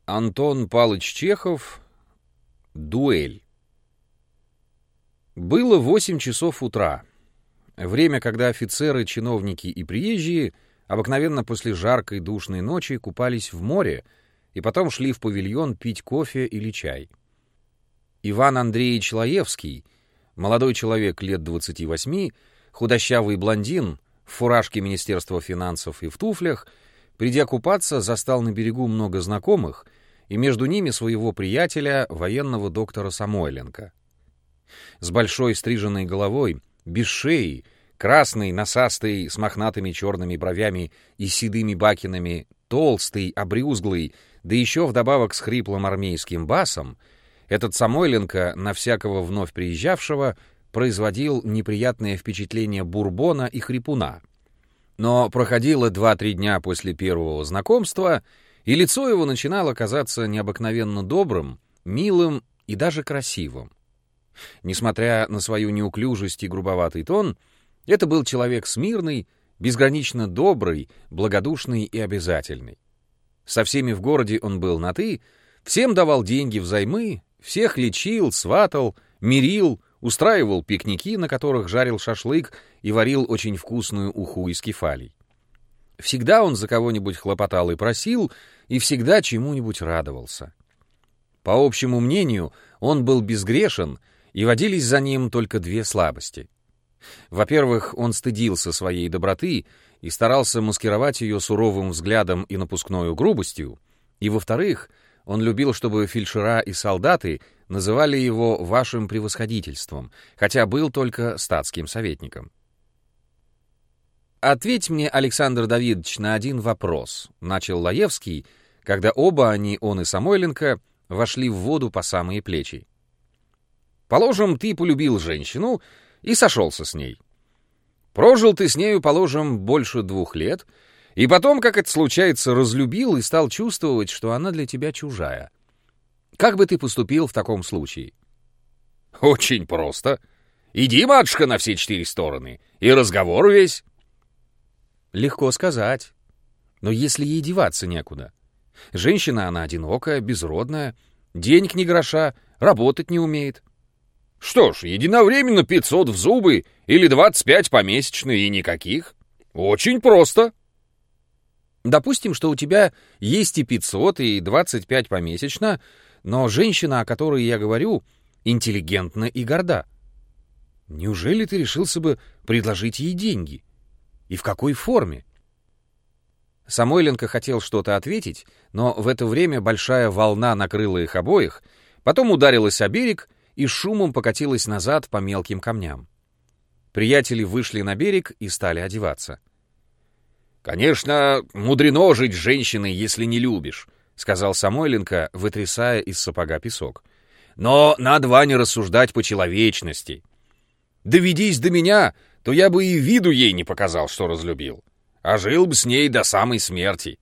Антон Палыч Чехов. Дуэль. Было 8 часов утра. Время, когда офицеры, чиновники и приезжие обыкновенно после жаркой душной ночи купались в море и потом шли в павильон пить кофе или чай. Иван Андреевич Лаевский, молодой человек лет 28, худощавый блондин, в фуражке Министерства финансов и в туфлях, придя купаться, застал на берегу много знакомых, и между ними своего приятеля, военного доктора Самойленко. С большой стриженной головой, без шеи, красный, носастый, с мохнатыми черными бровями и седыми бакинами, толстый, обрюзглый, да еще вдобавок с хриплым армейским басом, этот Самойленко на всякого вновь приезжавшего производил неприятное впечатление бурбона и хрипуна. Но проходило 2-3 дня после первого знакомства, и лицо его начинало казаться необыкновенно добрым, милым и даже красивым. Несмотря на свою неуклюжесть и грубоватый тон, это был человек смирный, безгранично добрый, благодушный и обязательный. Со всеми в городе он был на «ты», всем давал деньги взаймы, всех лечил, сватал, мирил, устраивал пикники, на которых жарил шашлык и варил очень вкусную уху из кефалий. Всегда он за кого-нибудь хлопотал и просил, и всегда чему-нибудь радовался. По общему мнению, он был безгрешен, и водились за ним только 2 слабости. Во-первых, он стыдился своей доброты и старался маскировать ее суровым взглядом и напускною грубостью, и, во-вторых, он любил, чтобы фельдшера и солдаты называли его «вашим превосходительством», хотя был только статским советником. «Ответь мне, Александр Давидович, на один вопрос», — начал Лаевский, когда оба они, он и Самойленко, вошли в воду по самые плечи. «Положим, ты полюбил женщину и сошелся с ней. Прожил ты с нею, положим, больше 2 лет, и потом, как это случается, разлюбил и стал чувствовать, что она для тебя чужая. Как бы ты поступил в таком случае?» «Очень просто. Иди, матушка, на все 4 стороны, и разговор весь». «Легко сказать. Но если ей деваться некуда. Женщина она одинокая, безродная, денег ни гроша, работать не умеет». «Что ж, единовременно 500 в зубы или 25 помесячно и никаких. Очень просто». «Допустим, что у тебя есть и 500, и 25 помесячно, но женщина, о которой я говорю, интеллигентна и горда. Неужели ты решился бы предложить ей деньги? И в какой форме?» Самойленко хотел что-то ответить, но в это время большая волна накрыла их обоих, потом ударилась о берег и шумом покатилась назад по мелким камням. Приятели вышли на берег и стали одеваться. «Конечно, мудрено жить с женщиной, если не любишь», — сказал Самойленко, вытрясая из сапога песок. «Но надо, Ваня, рассуждать по человечности. Доведись до меня, то я бы и виду ей не показал, что разлюбил, а жил бы с ней до самой смерти».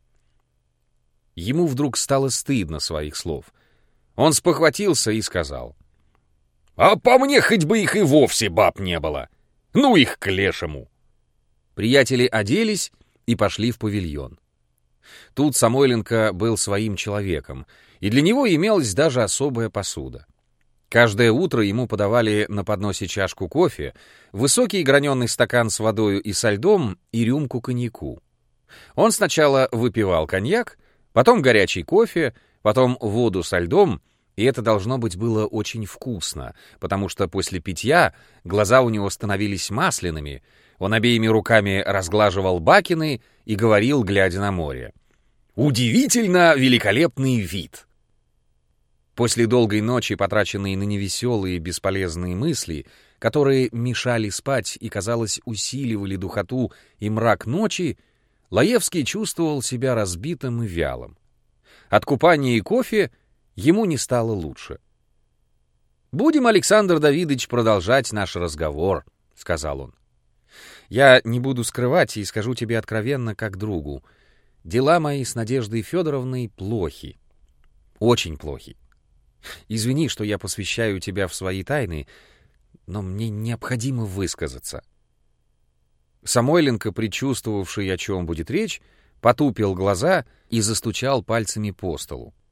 Ему вдруг стало стыдно своих слов. Он спохватился и сказал: «А по мне хоть бы их и вовсе баб не было. Ну их к лешему». Приятели оделись и пошли в павильон. Тут Самойленко был своим человеком, и для него имелась даже особая посуда. Каждое утро ему подавали на подносе чашку кофе, высокий граненый стакан с водою и со льдом и рюмку коньяку. Он сначала выпивал коньяк, потом горячий кофе, потом воду со льдом, и это, должно быть, было очень вкусно, потому что после питья глаза у него становились масляными, он обеими руками разглаживал бакины и говорил, глядя на море: «Удивительно великолепный вид!» После долгой ночи, потраченной на невеселые бесполезные мысли, которые мешали спать и, казалось, усиливали духоту и мрак ночи, Лаевский чувствовал себя разбитым и вялым. От купания и кофе ему не стало лучше. «Будем, Александр Давидович, продолжать наш разговор», — сказал он. «Я не буду скрывать и скажу тебе откровенно, как другу. Дела мои с Надеждой Федоровной плохи. Очень плохи. Извини, что я посвящаю тебя в свои тайны, но мне необходимо высказаться». Самойленко, предчувствовавший, о чем будет речь, потупил глаза и застучал пальцами по столу.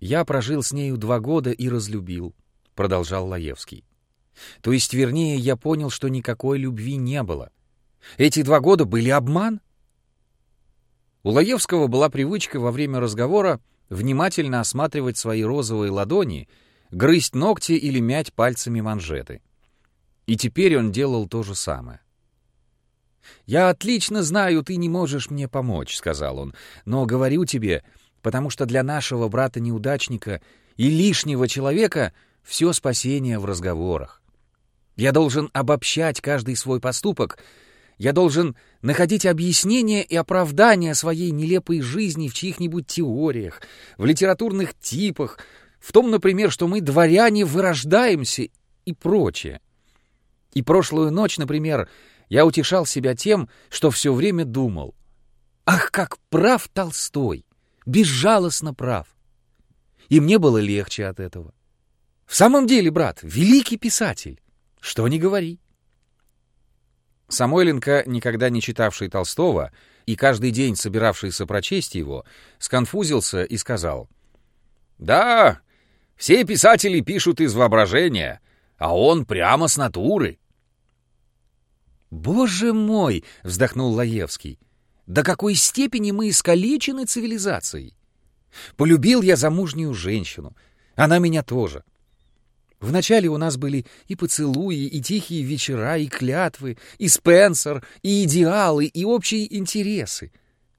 «Я прожил с нею 2 года и разлюбил», — продолжал Лаевский. «То есть, вернее, я понял, что никакой любви не было. Эти 2 года были обман». У Лаевского была привычка во время разговора внимательно осматривать свои розовые ладони, грызть ногти или мять пальцами манжеты. И теперь он делал то же самое. «Я отлично знаю, ты не можешь мне помочь», — сказал он, «но говорю тебе, потому что для нашего брата-неудачника и лишнего человека все спасение в разговорах. Я должен обобщать каждый свой поступок, я должен находить объяснения и оправдания своей нелепой жизни в чьих-нибудь теориях, в литературных типах, в том, например, что мы, дворяне, вырождаемся и прочее. И прошлую ночь, например, я утешал себя тем, что все время думал: ах, как прав Толстой! Безжалостно прав! И мне было легче от этого. В самом деле, брат, великий писатель, что ни говори. Самойленко, никогда не читавший Толстого и каждый день собиравшийся прочесть его, сконфузился и сказал: «Да, все писатели пишут из воображения, а он прямо с натуры». «Боже мой!» — вздохнул Лаевский. «До какой степени мы искалечены цивилизацией! Полюбил я замужнюю женщину, она меня тоже. Вначале у нас были и поцелуи, и тихие вечера, и клятвы, и Спенсер, и идеалы, и общие интересы.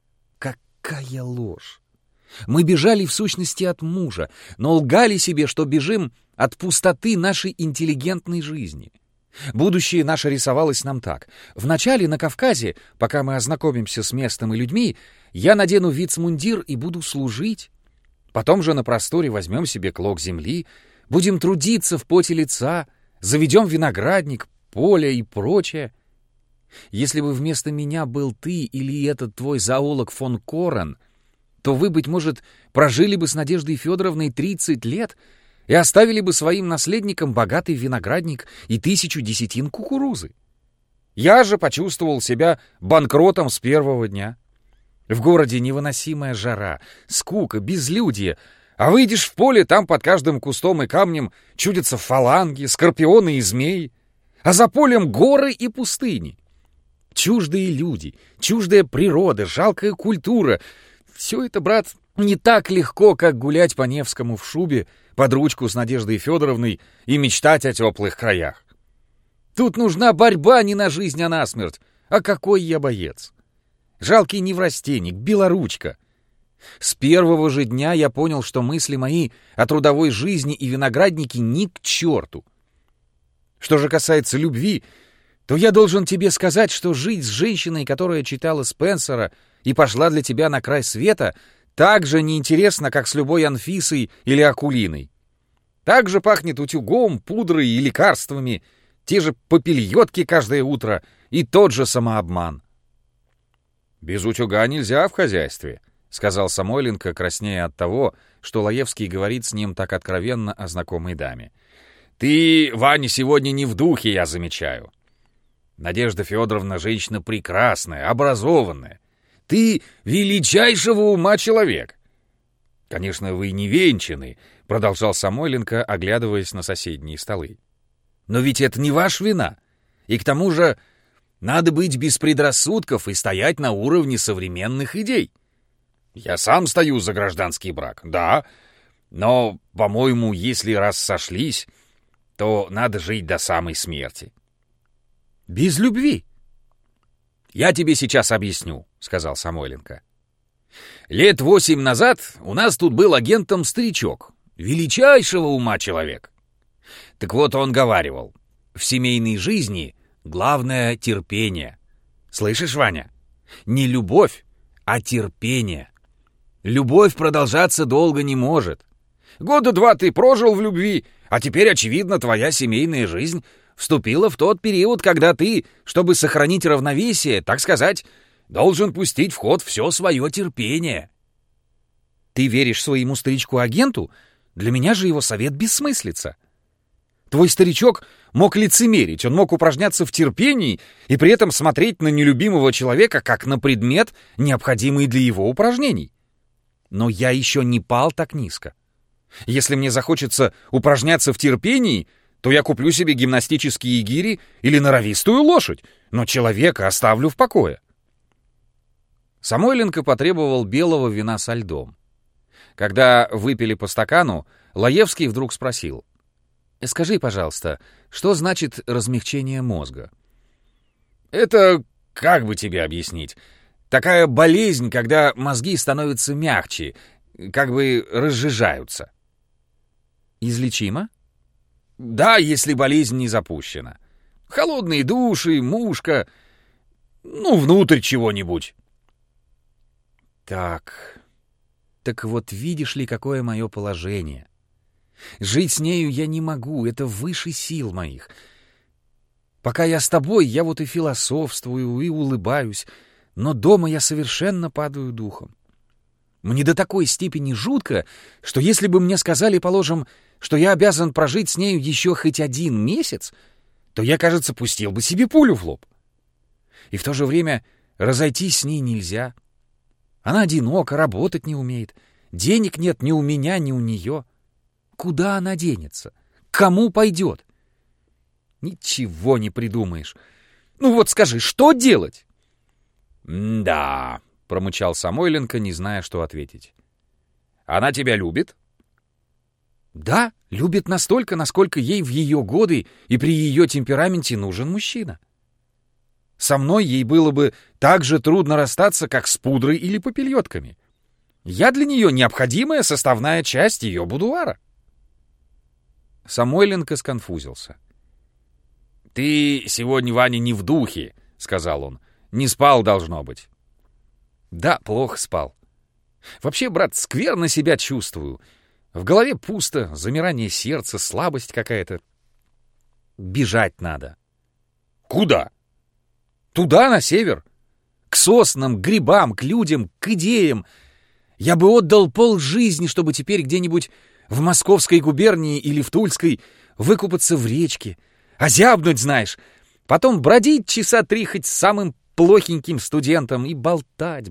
Какая ложь! Мы бежали в сущности от мужа, но лгали себе, что бежим от пустоты нашей интеллигентной жизни. Будущее наше рисовалось нам так. Вначале на Кавказе, пока мы ознакомимся с местом и людьми, я надену вицмундир и буду служить. Потом же на просторе возьмем себе клок земли, будем трудиться в поте лица, заведем виноградник, поле и прочее. Если бы вместо меня был ты или этот твой зоолог фон Корен, то вы, быть может, прожили бы с Надеждой Федоровной 30 лет и оставили бы своим наследникам богатый виноградник и 1000 десятин кукурузы. Я же почувствовал себя банкротом с первого дня. В городе невыносимая жара, скука, безлюдье, а выйдешь в поле, там под каждым кустом и камнем чудятся фаланги, скорпионы и змеи, а за полем горы и пустыни. Чуждые люди, чуждая природа, жалкая культура — все это, брат, не так легко, как гулять по Невскому в шубе под ручку с Надеждой Федоровной и мечтать о теплых краях. Тут нужна борьба не на жизнь, а на смерть. А какой я боец! Жалкий неврастенник, белоручка. С первого же дня я понял, что мысли мои о трудовой жизни и винограднике ни к черту. Что же касается любви, то я должен тебе сказать, что жить с женщиной, которая читала Спенсера и пошла для тебя на край света, так же неинтересно, как с любой Анфисой или Акулиной. Так же пахнет утюгом, пудрой и лекарствами, те же попельотки каждое утро и тот же самообман. «Без утюга нельзя в хозяйстве», — сказал Самойленко, краснея от того, что Лаевский говорит с ним так откровенно о знакомой даме. «Ты, Ваня, сегодня не в духе, я замечаю. Надежда Федоровна женщина прекрасная, образованная. Ты величайшего ума человек. Конечно, вы не венчаны», — продолжал Самойленко, оглядываясь на соседние столы. «Но ведь это не ваша вина. И к тому же надо быть без предрассудков и стоять на уровне современных идей. Я сам стою за гражданский брак, да, но, по-моему, если раз сошлись, то надо жить до самой смерти». «Без любви?» «Я тебе сейчас объясню», — сказал Самойленко. «Лет 8 назад у нас тут был агентом старичок, величайшего ума человек. Так вот он говаривал: в семейной жизни главное — терпение. Слышишь, Ваня? Не любовь, а терпение. Любовь продолжаться долго не может. 2 года ты прожил в любви, а теперь, очевидно, твоя семейная жизнь вступила в тот период, когда ты, чтобы сохранить равновесие, так сказать, должен пустить в ход все свое терпение». «Ты веришь своему старичку-агенту? Для меня же его совет бессмыслица. Твой старичок мог лицемерить, он мог упражняться в терпении и при этом смотреть на нелюбимого человека как на предмет, необходимый для его упражнений. Но я еще не пал так низко. Если мне захочется упражняться в терпении, то я куплю себе гимнастические гири или норовистую лошадь, но человека оставлю в покое. Самойленко потребовал белого вина со льдом. Когда выпили по стакану, Лаевский вдруг спросил: «Скажи, пожалуйста, что значит размягчение мозга?» «Это, как бы тебе объяснить, такая болезнь, когда мозги становятся мягче, как бы разжижаются». «Излечимо?» «Да, если болезнь не запущена. Холодные души, мушка, внутрь чего-нибудь». Так вот видишь ли, какое мое положение. Жить с нею я не могу, это выше сил моих. Пока я с тобой, я вот и философствую, и улыбаюсь, но дома я совершенно падаю духом. Мне до такой степени жутко, что если бы мне сказали, положим, что я обязан прожить с нею еще хоть 1 месяц, то я, кажется, пустил бы себе пулю в лоб. И в то же время разойтись с ней нельзя. Она одинока, работать не умеет. Денег нет ни у меня, ни у нее. Куда она денется? К кому пойдет? Ничего не придумаешь. Вот скажи, что делать? «Да», — промычал Самойленко, не зная, что ответить. «Она тебя любит?» «Да, любит настолько, насколько ей в ее годы и при ее темпераменте нужен мужчина. Со мной ей было бы так же трудно расстаться, как с пудрой или попельотками. Я для нее необходимая составная часть ее будуара». Самойленко сконфузился. «Ты сегодня, Ваня, не в духе», — сказал он. «Не спал, должно быть». «Да, плохо спал. Вообще, брат, скверно себя чувствую. В голове пусто, замирание сердца, слабость какая-то. Бежать надо». «Куда?» «Туда, на север. К соснам, к грибам, к людям, к идеям. Я бы отдал полжизни, чтобы теперь где-нибудь в Московской губернии или в Тульской выкупаться в речке, озябнуть, знаешь, потом бродить часа 3 хоть с самым плохеньким студентом и болтать.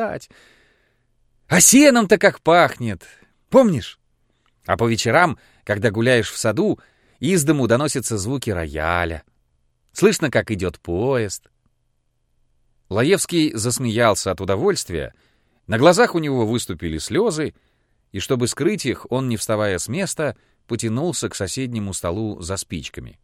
А сеном-то как пахнет, помнишь? А по вечерам, когда гуляешь в саду, из дому доносятся звуки рояля. Слышно, как идет поезд». Лаевский засмеялся от удовольствия, на глазах у него выступили слезы, и чтобы скрыть их, он, не вставая с места, потянулся к соседнему столу за спичками.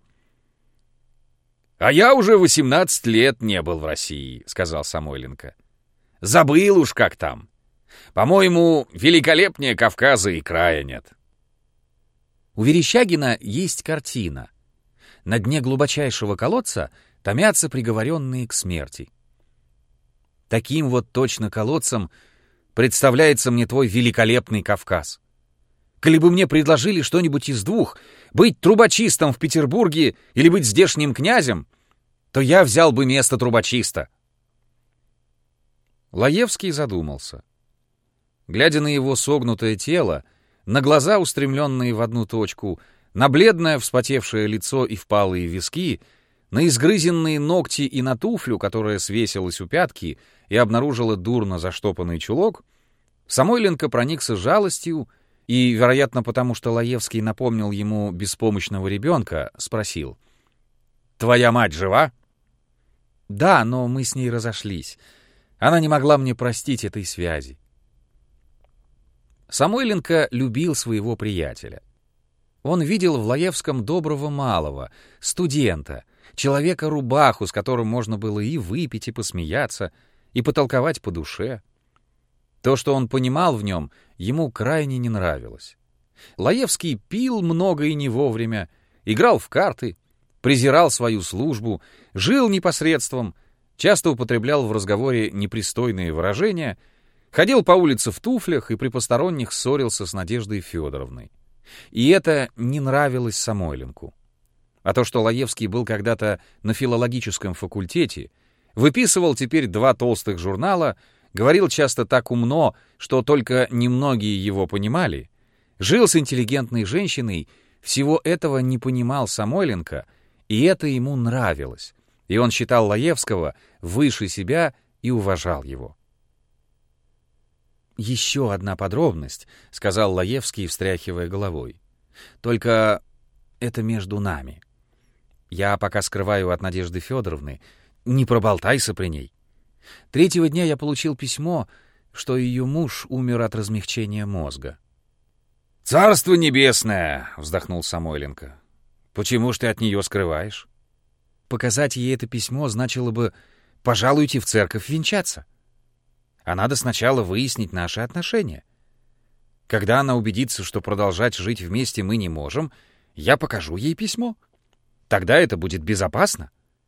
«А я уже 18 лет не был в России», — сказал Самойленко. «Забыл уж, как там. По-моему, великолепнее Кавказа и края нет». У Верещагина есть картина. На дне глубочайшего колодца томятся приговоренные к смерти. Таким вот точно колодцем представляется мне твой великолепный Кавказ. Коли бы мне предложили что-нибудь из двух, быть трубочистом в Петербурге или быть здешним князем, то я взял бы место трубочиста. Лаевский задумался. Глядя на его согнутое тело, на глаза, устремленные в одну точку, на бледное вспотевшее лицо и впалые виски, на изгрызенные ногти и на туфлю, которая свесилась у пятки и обнаружила дурно заштопанный чулок, Самойленко проникся жалостью и, вероятно, потому что Лаевский напомнил ему беспомощного ребенка, спросил: «Твоя мать жива?» «Да, но мы с ней разошлись. Она не могла мне простить этой связи». Самойленко любил своего приятеля. Он видел в Лаевском доброго малого, студента, человека-рубаху, с которым можно было и выпить, и посмеяться, и потолковать по душе. То, что он понимал в нем, ему крайне не нравилось. Лаевский пил много и не вовремя, играл в карты, презирал свою службу, жил непосредством, часто употреблял в разговоре непристойные выражения, ходил по улице в туфлях и при посторонних ссорился с Надеждой Федоровной. И это не нравилось Самойленку. А то, что Лаевский был когда-то на филологическом факультете, выписывал теперь 2 толстых журнала, говорил часто так умно, что только немногие его понимали, жил с интеллигентной женщиной, всего этого не понимал Самойленко, и это ему нравилось, и он считал Лаевского выше себя и уважал его. еще одна подробность», — сказал Лаевский, встряхивая головой. «Только это между нами. Я пока скрываю от Надежды Федоровны. Не проболтайся при ней. 3-го дня я получил письмо, что ее муж умер от размягчения мозга». «Царство небесное!» — вздохнул Самойленко. «Почему ж ты от нее скрываешь?» «Показать ей это письмо значило бы пожалуйте в церковь венчаться. А надо сначала выяснить наши отношения. Когда она убедится, что продолжать жить вместе мы не можем, я покажу ей письмо. Тогда это будет безопасно».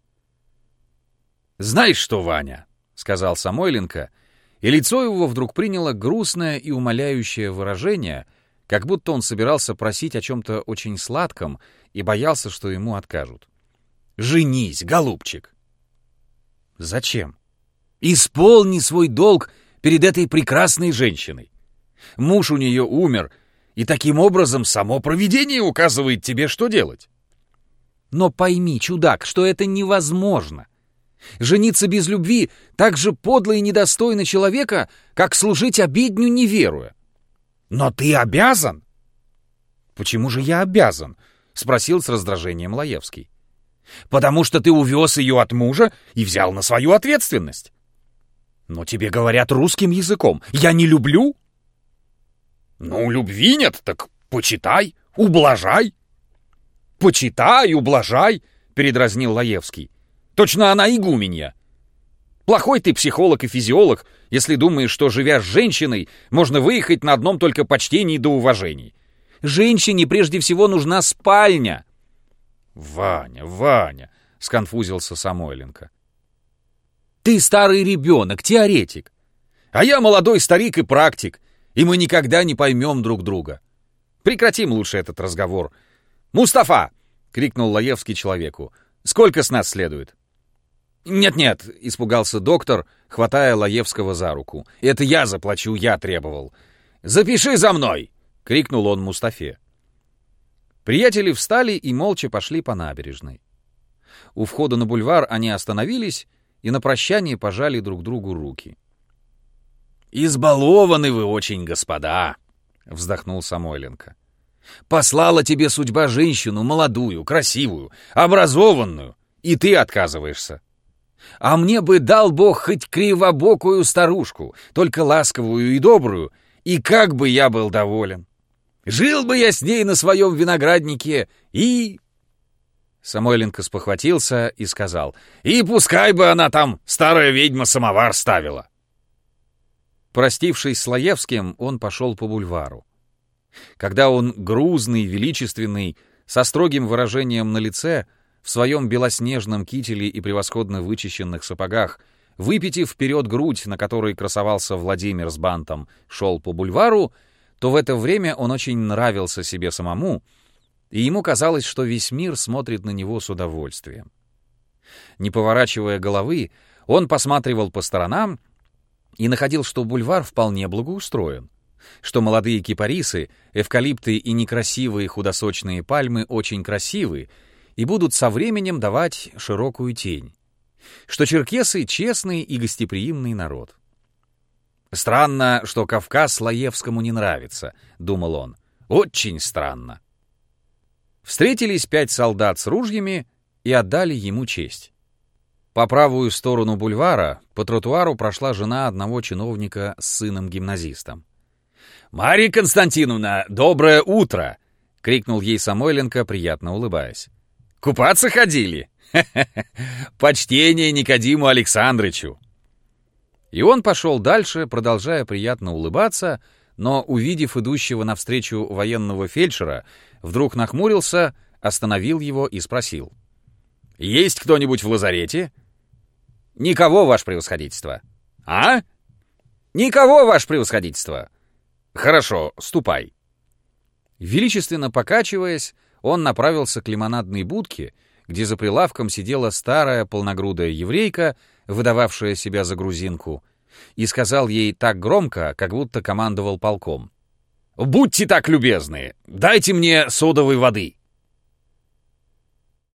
«Знаешь что, Ваня?» — сказал Самойленко, и лицо его вдруг приняло грустное и умоляющее выражение, как будто он собирался просить о чем-то очень сладком и боялся, что ему откажут. «Женись, голубчик!» «Зачем?» «Исполни свой долг перед этой прекрасной женщиной. Муж у нее умер, и таким образом само провидение указывает тебе, что делать». «Но пойми, чудак, что это невозможно. Жениться без любви так же подло и недостойно человека, как служить обедню, не веруя». «Но ты обязан!» «Почему же я обязан?» — спросил с раздражением Лаевский. «Потому что ты увез ее от мужа и взял на свою ответственность. Но тебе говорят русским языком. Я не люблю?» «Ну, любви нет, так почитай, ублажай». «Почитай, ублажай», — передразнил Лаевский. «Точно она игуменья. Плохой ты психолог и физиолог, если думаешь, что, живя с женщиной, можно выехать на одном только почтении да уважении. Женщине прежде всего нужна спальня». «Ваня, Ваня», — сконфузился Самойленко. «Ты старый ребенок, теоретик. А я молодой старик и практик, и мы никогда не поймем друг друга. Прекратим лучше этот разговор. Мустафа!» — крикнул Лаевский человеку. «Сколько с нас следует?» «Нет-нет», — испугался доктор, хватая Лаевского за руку. «Это я заплачу, я требовал». «Запиши за мной!» — крикнул он Мустафе. Приятели встали и молча пошли по набережной. У входа на бульвар они остановились и на прощание пожали друг другу руки. «Избалованы вы очень, господа!» — вздохнул Самойленко. «Послала тебе судьба женщину молодую, красивую, образованную, и ты отказываешься. А мне бы дал Бог хоть кривобокую старушку, только ласковую и добрую, и как бы я был доволен. Жил бы я с ней на своем винограднике и...» Самойленко спохватился и сказал: «И пускай бы она там, старая ведьма, самовар ставила». Простившись с Лаевским, он пошел по бульвару. Когда он, грузный, величественный, со строгим выражением на лице, в своем белоснежном кителе и превосходно вычищенных сапогах, выпитив вперед грудь, на которой красовался Владимир с бантом, шел по бульвару, то в это время он очень нравился себе самому, и ему казалось, что весь мир смотрит на него с удовольствием. Не поворачивая головы, он посматривал по сторонам и находил, что бульвар вполне благоустроен, что молодые кипарисы, эвкалипты и некрасивые худосочные пальмы очень красивы и будут со временем давать широкую тень, что черкесы — честный и гостеприимный народ. «Странно, что Кавказ Лаевскому не нравится», — думал он. «Очень странно». Встретились 5 солдат с ружьями и отдали ему честь. По правую сторону бульвара по тротуару прошла жена одного чиновника с сыном-гимназистом. «Марья Константиновна, доброе утро!» — крикнул ей Самойленко, приятно улыбаясь. «Купаться ходили? Почтение Никодиму Александрычу!» И он пошел дальше, продолжая приятно улыбаться, но, увидев идущего навстречу военного фельдшера, вдруг нахмурился, остановил его и спросил: «Есть кто-нибудь в лазарете?» «Никого, ваше превосходительство». «А? Никого, ваше превосходительство». «Хорошо, ступай». Величественно покачиваясь, он направился к лимонадной будке, где за прилавком сидела старая полногрудая еврейка, выдававшая себя за грузинку, и сказал ей так громко, как будто командовал полком: «Будьте так любезны, дайте мне содовой воды».